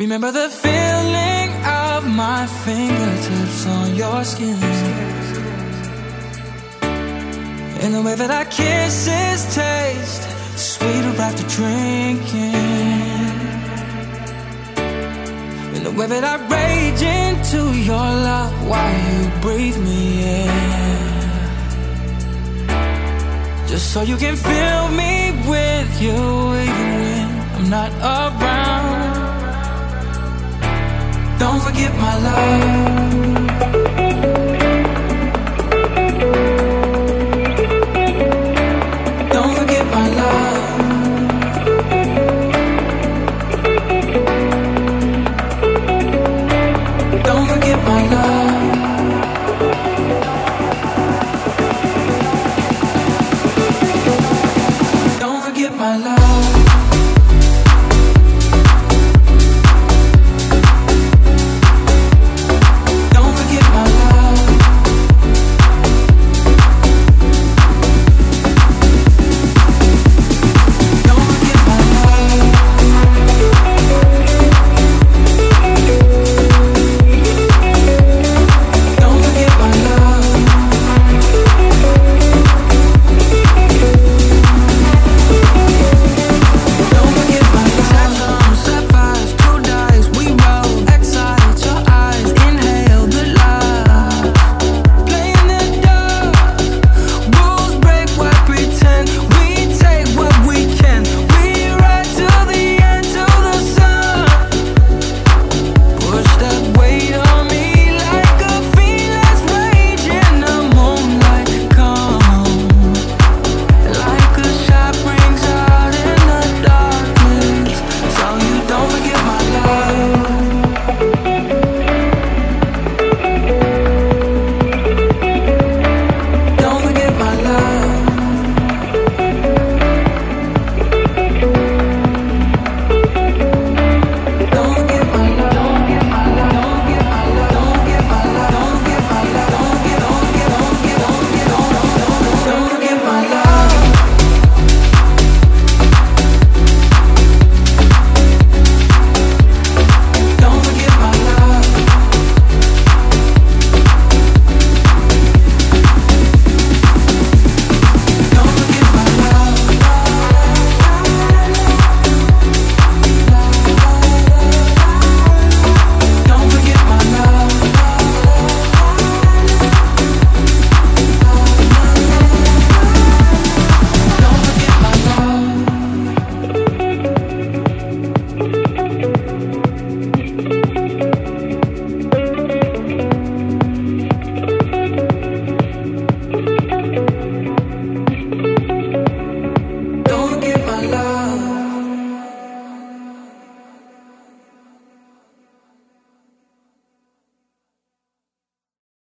Remember the feeling of my fingertips on your skin, and the way that our kisses taste sweeter after drinking, and the way that I rage into your love while you breathe me in, just so you can fill me with you even when I'm not around. Don't forget my love.